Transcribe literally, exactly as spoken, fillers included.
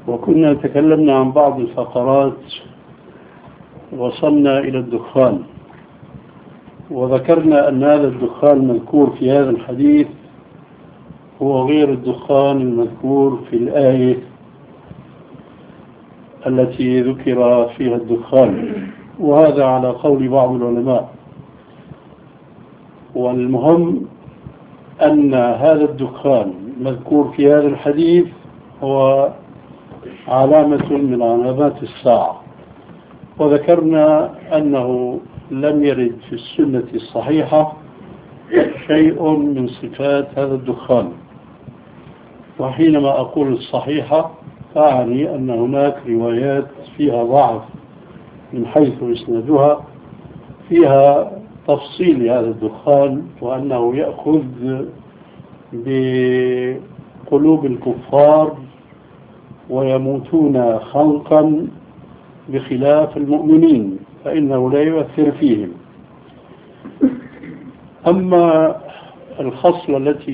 وكنا تكلمنا عن بعض الفقرات، وصلنا إلى الدخان، وذكرنا أن هذا الدخان المذكور في هذا الحديث هو غير الدخان المذكور في الآية التي ذكر فيها الدخان، وهذا على قول بعض العلماء. والمهم أن هذا الدخان المذكور في هذا الحديث هو علامة من علامات الساعة، وذكرنا أنه لم يرد في السنة الصحيحة شيء من صفات هذا الدخان. وحينما أقول الصحيحة أعني أن هناك روايات فيها ضعف من حيث إسنادها، فيها تفصيل هذا الدخان، وأنه يأخذ بقلوب الكفار ويموتون خنقا بخلاف المؤمنين فإنه لا يؤثر فيهم. أما الخصلة التي